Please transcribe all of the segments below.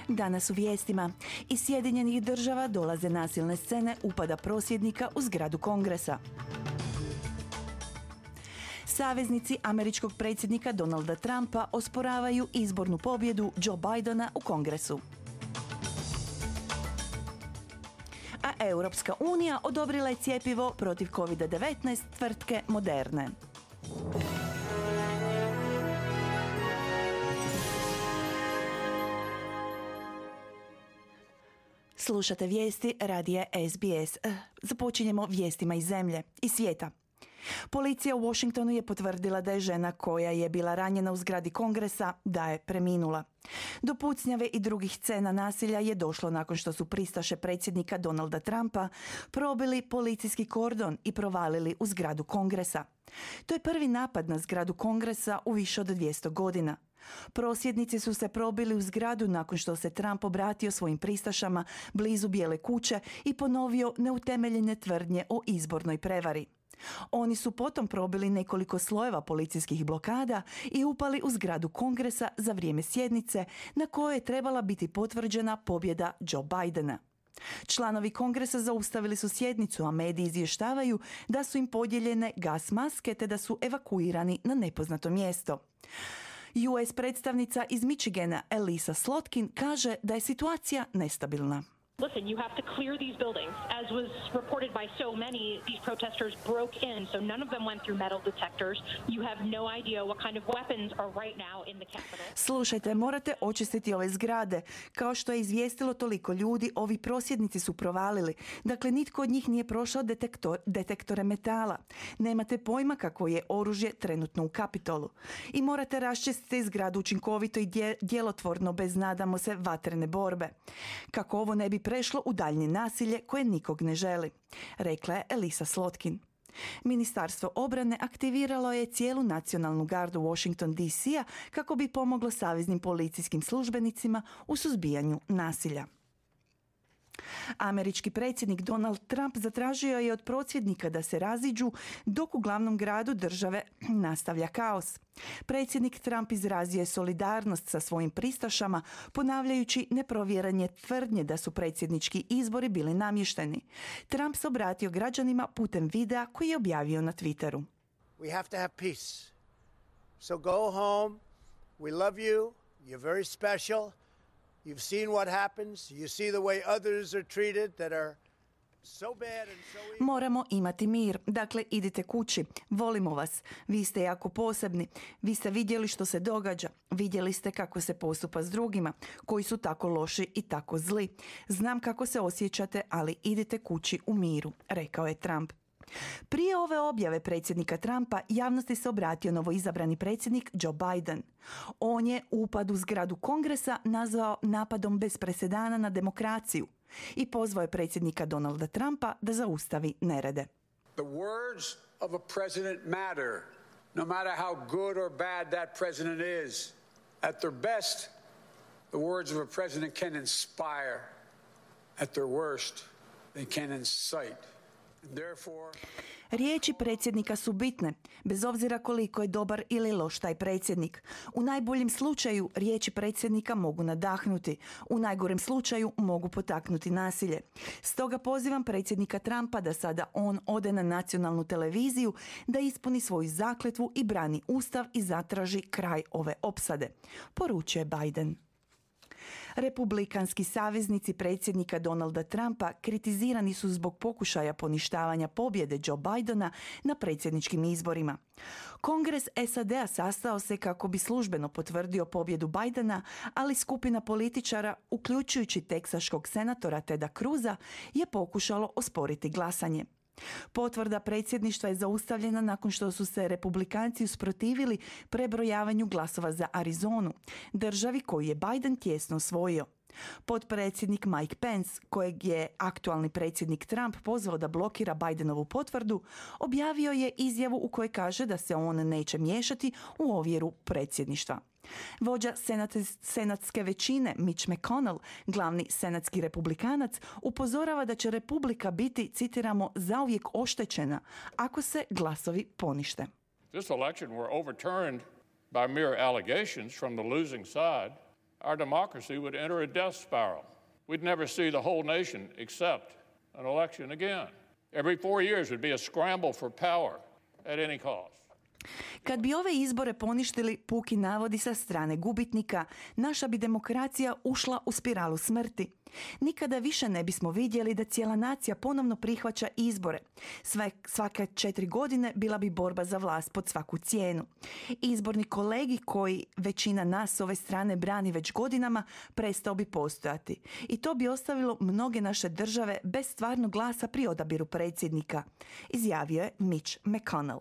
Danas u vijestima. Iz Sjedinjenih Država dolaze nasilne scene upada prosvjednika u zgradu Kongresa. Saveznici američkog predsjednika Donalda Trumpa osporavaju izbornu pobjedu Joe Bidena u Kongresu. A Europska unija odobrila je cjepivo protiv COVID-19 tvrtke Moderne. Slušate vijesti radija SBS. Započinjemo vijestima iz zemlje i svijeta. Policija u Washingtonu je potvrdila da je žena koja je bila ranjena u zgradi Kongresa da je preminula. Do pucnjave i drugih scena nasilja je došlo nakon što su pristaše predsjednika Donalda Trumpa probili policijski kordon i provalili u zgradu Kongresa. To je prvi napad na zgradu Kongresa u više od 200 godina. Prosvjednici su se probili u zgradu nakon što se Trump obratio svojim pristašama blizu Bijele kuće i ponovio neutemeljene tvrdnje o izbornoj prevari. Oni su potom probili nekoliko slojeva policijskih blokada i upali u zgradu Kongresa za vrijeme sjednice na kojoj je trebala biti potvrđena pobjeda Joe Bidena. Članovi Kongresa zaustavili su sjednicu, a mediji izvještavaju da su im podijeljene gas maske te da su evakuirani na nepoznato mjesto. US predstavnica iz Michigana Elisa Slotkin kaže da je situacija nestabilna. Listen, you have to clear these buildings. As was reported by so many, these protesters broke in, so none of them went through metal detectors. You have no idea what kind of weapons are right now in the Capitol. Slušajte, morate očistiti ove zgrade. Kao što je izvijestilo toliko ljudi, ovi prosvjednici su provalili. Dakle, nitko od njih nije prošao detektore metala. Nemate pojma kako je oružje trenutno u Kapitolu. I morate raščistiti zgradu učinkovito i djelotvorno bez, nadamo se, vatrene borbe. Kako ovo ne bi prešlo u daljnje nasilje koje nikog ne želi, rekla je Elisa Slotkin. Ministarstvo obrane aktiviralo je cijelu nacionalnu gardu Washington DC-a kako bi pomoglo saveznim policijskim službenicima u suzbijanju nasilja. Američki predsjednik Donald Trump zatražio je od prosvjednika da se raziđu dok u glavnom gradu države nastavlja kaos. Predsjednik Trump izrazio je solidarnost sa svojim pristašama, ponavljajući neprovjeranje tvrdnje da su predsjednički izbori bili namješteni. Trump se obratio građanima putem videa koji je objavio na Twitteru. We have to have peace. So go home. We love you. You're very special. You've seen what happens. You see the way others are treated that are so bad and so evil. Moramo imati mir. Dakle, idite kući. Volimo vas. Vi ste jako posebni. Vi ste vidjeli što se događa. Vidjeli ste kako se postupa s drugima, koji su tako loši i tako zli. Znam kako se osjećate, ali idite kući u miru, rekao je Trump. Prije ove objave predsjednika Trumpa javnosti se obratio novoizabrani predsjednik Joe Biden. On je upad u zgradu Kongresa nazvao napadom bez presedana na demokraciju i pozvao je predsjednika Donalda Trumpa da zaustavi nerede. The words of a president matter, no matter how good or bad that president is. At their best, the words of a president can inspire. At their worst, they can incite. Riječi predsjednika su bitne, bez obzira koliko je dobar ili loš taj predsjednik. U najboljem slučaju riječi predsjednika mogu nadahnuti, u najgorem slučaju mogu potaknuti nasilje. Stoga pozivam predsjednika Trumpa da sada on ode na nacionalnu televiziju, da ispuni svoju zakletvu i brani ustav i zatraži kraj ove opsade, poručuje Biden. Republikanski saveznici predsjednika Donalda Trumpa kritizirani su zbog pokušaja poništavanja pobjede Joe Bidena na predsjedničkim izborima. Kongres SAD-a sastao se kako bi službeno potvrdio pobjedu Bidena, ali skupina političara, uključujući teksaškog senatora Teda Cruza, je pokušalo osporiti glasanje. Potvrda predsjedništva je zaustavljena nakon što su se republikanci usprotivili prebrojavanju glasova za Arizonu, državi koju je Biden tjesno osvojio. Potpredsjednik Mike Pence, kojeg je aktualni predsjednik Trump pozvao da blokira Bidenovu potvrdu, objavio je izjavu u kojoj kaže da se on neće miješati u ovjeru predsjedništva. Vođa senatske većine Mitch McConnell, glavni senatski republikanac, upozorava da će Republika biti, citiramo, zauvijek oštećena ako se glasovi ponište. This election were overturned by mere allegations from the losing side. our democracy would enter a death spiral. We'd never see the whole nation accept an election again. Every 4 years would be a scramble for power at any cost. Kad bi ove izbore poništili puki navodi sa strane gubitnika, naša bi demokracija ušla u spiralu smrti. Nikada više ne bismo vidjeli da cijela nacija ponovno prihvaća izbore. Svake 4 godine bila bi borba za vlast pod svaku cijenu. Izborni kolegi koji većina nas s ove strane brani već godinama prestao bi postojati. I to bi ostavilo mnoge naše države bez stvarnog glasa pri odabiru predsjednika, izjavio je Mitch McConnell.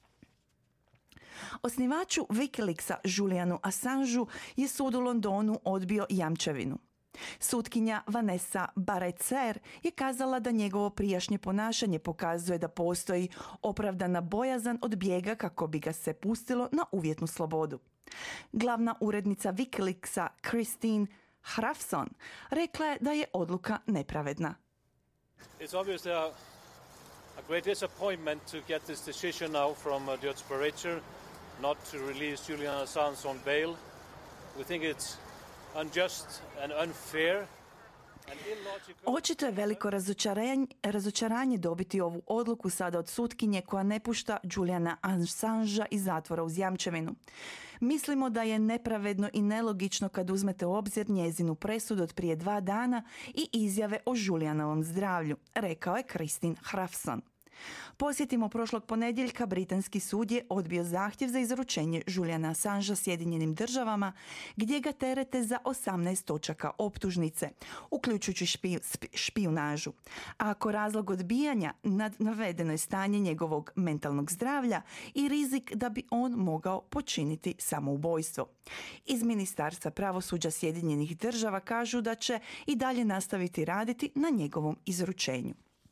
Osnivaču Wikileaksa Julianu Assangeu je sud u Londonu odbio jamčevinu. Sutkinja Vanessa Barrett-Serre je kazala da njegovo prijašnje ponašanje pokazuje da postoji opravdana bojazan od bijega kako bi ga se pustilo na uvjetnu slobodu. Glavna urednica Wikileaksa Christine Hrafson rekla je da je odluka nepravedna. It's obviously a great disappointment to get this decision now from Judge Barrett-Serre not to release Julian Assange on bail. We think it's unjust and unfair and illogical. Očito je veliko razočaranje dobiti ovu odluku sada od sutkinje koja ne pušta Juliana Assangea iz zatvora uz jamčevinu. Mislimo da je nepravedno i nelogično kad uzmete u obzir njezinu presudu od prije 2 dana i izjave o Julianovom zdravlju, rekao je Christine Hrafson. Posjetimo, prošlog ponedjeljka britanski sud je odbio zahtjev za izručenje Juliana Assangea Sjedinjenim državama, gdje ga terete za 18 točaka optužnice, uključujući špijunažu. A ako razlog odbijanja navedeno je stanje njegovog mentalnog zdravlja i rizik da bi on mogao počiniti samoubojstvo. Iz Ministarstva pravosuđa Sjedinjenih država kažu da će i dalje nastaviti raditi na njegovom izručenju.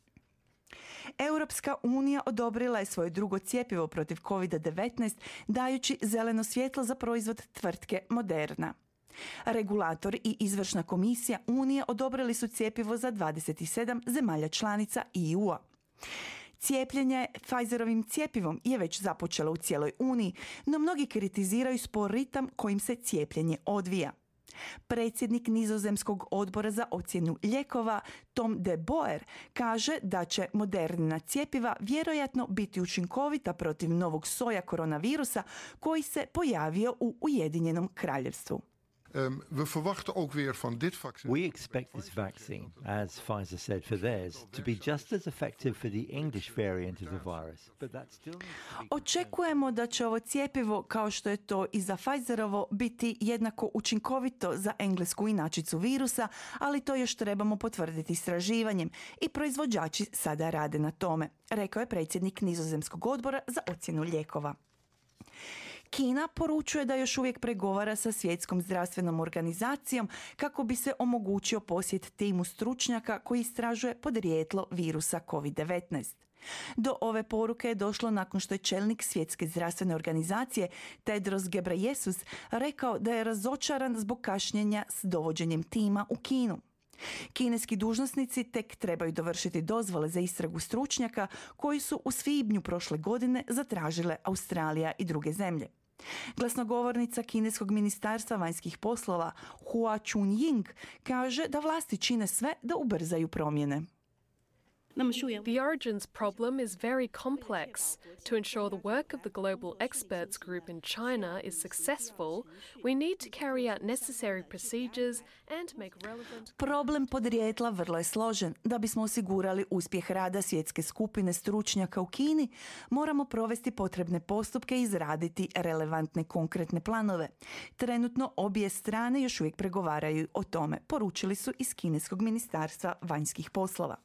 Europska unija odobrila je svoje drugo cjepivo protiv COVID-19, dajući zeleno svjetlo za proizvod tvrtke Moderna. Regulator i izvršna komisija Unije odobrili su cjepivo za 27 zemalja članica EU-a. Cijepljenje Pfizerovim cjepivom je već započelo u cijeloj Uniji, no mnogi kritiziraju spor ritam kojim se cijepljenje odvija. Predsjednik Nizozemskog odbora za ocjenu lijekova Tom de Boer kaže da će Modernina cjepiva vjerojatno biti učinkovita protiv novog soja koronavirusa koji se pojavio u Ujedinjenom Kraljevstvu. We expect this vaccine, as Pfizer said for theirs, to be just as effective for the English variant of the virus. But that still Očekujemo da će ovo cjepivo, kao što je to i za Pfizerovo, biti jednako učinkovito za englesku inačicu virusa, ali to još trebamo potvrditi istraživanjem i proizvođači sada rade na tome, rekao je predsjednik Nizozemskog odbora za ocjenu lijekova. Kina poručuje da još uvijek pregovara sa Svjetskom zdravstvenom organizacijom kako bi se omogućio posjet timu stručnjaka koji istražuje podrijetlo virusa COVID-19. Do ove poruke je došlo nakon što je čelnik Svjetske zdravstvene organizacije Tedros Ghebreyesus rekao da je razočaran zbog kašnjenja s dovođenjem tima u Kinu. Kineski dužnosnici tek trebaju dovršiti dozvole za istragu stručnjaka koji su u svibnju prošle godine zatražile Australija i druge zemlje. Glasnogovornica kineskog ministarstva vanjskih poslova Hua Chunying kaže da vlasti čine sve da ubrzaju promjene. The origins problem is very complex. To ensure the work of the global experts group in China is successful, we need to carry out necessary procedures and make relevant... Problem podrijetla vrlo je složen. Da bismo osigurali uspjeh rada svjetske skupine stručnjaka u Kini, moramo provesti potrebne postupke i izraditi relevantne konkretne planove. Trenutno obje strane još uvijek pregovaraju o tome, poručili su iz kineskog ministarstva vanjskih poslova.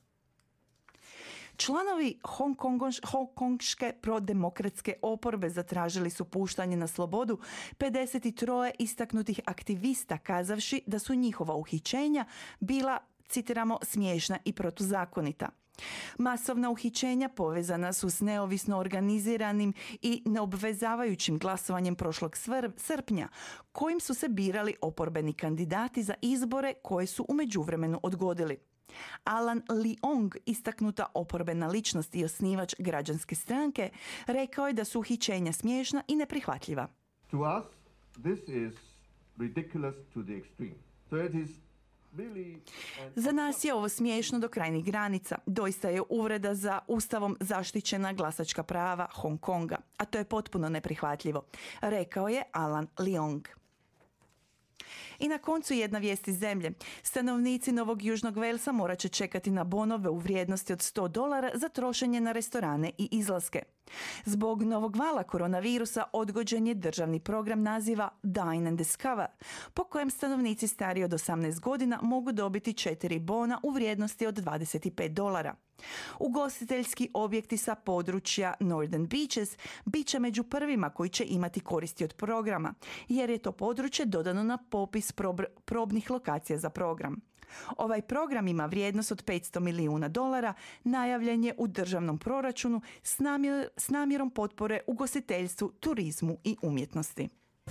Članovi hongkonške prodemokratske oporbe zatražili su puštanje na slobodu 53 istaknutih aktivista, kazavši da su njihova uhićenja bila, citiramo, smiješna i protuzakonita. Masovna uhićenja povezana su s neovisno organiziranim i neobvezavajućim glasovanjem prošlog srpnja, kojim su se birali oporbeni kandidati za izbore koje su u međuvremenu odgodili. Alan Leong, istaknuta oporbena ličnost i osnivač građanske stranke, rekao je da su uhićenja smiješna i neprihvatljiva. To us, this is ridiculous to the extreme. So it is Za nas je ovo smiješno do krajnjih granica. Doista je uvreda za ustavom zaštićena glasačka prava Hong Konga, a to je potpuno neprihvatljivo, rekao je Alan Leong. I na koncu jedna vijest iz zemlje. Stanovnici Novog Južnog Velsa morat će čekati na bonove u vrijednosti od $100 za trošenje na restorane i izlaske. Zbog novog vala koronavirusa odgođen je državni program naziva Dine and Discover, po kojem stanovnici stariji od 18 godina mogu dobiti 4 bona u vrijednosti od $25. Ugostiteljski objekti sa područja Northern Beaches bit će među prvima koji će imati koristi od programa, jer je to područje dodano na popis probnih lokacija za program. Ovaj program ima vrijednost od $500 milijuna, najavljen je u državnom proračunu s namjerom potpore ugostiteljstvu, turizmu i umjetnosti.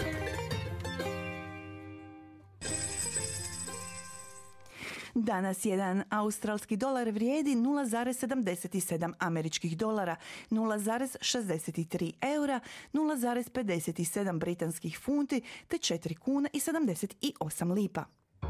Danas jedan australski dolar vrijedi 0,77 američkih dolara, 0,63 eura, 0,57 britanskih funti te 4 kuna i 78 lipa.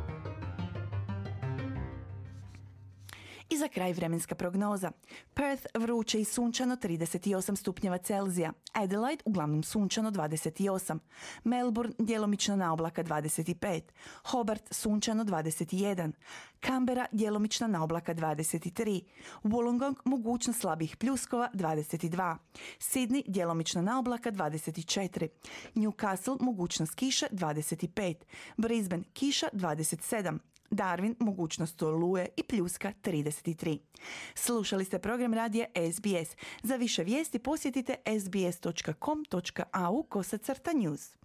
I za kraj vremenska prognoza. Perth vruće i sunčano 38 stupnjeva Celzija. Adelaide uglavnom sunčano 28. Melbourne djelomično na oblaka 25. Hobart sunčano 21. Canberra djelomično na oblaka 23. Wollongong mogućnost slabih pljuskova 22. Sydney djelomično na oblaka 24. Newcastle mogućnost kiše 25. Brisbane kiša 27. Darwin mogućnost oluje i pljuska 33. Slušali ste program radija SBS. Za više vijesti posjetite sbs.com.au/news.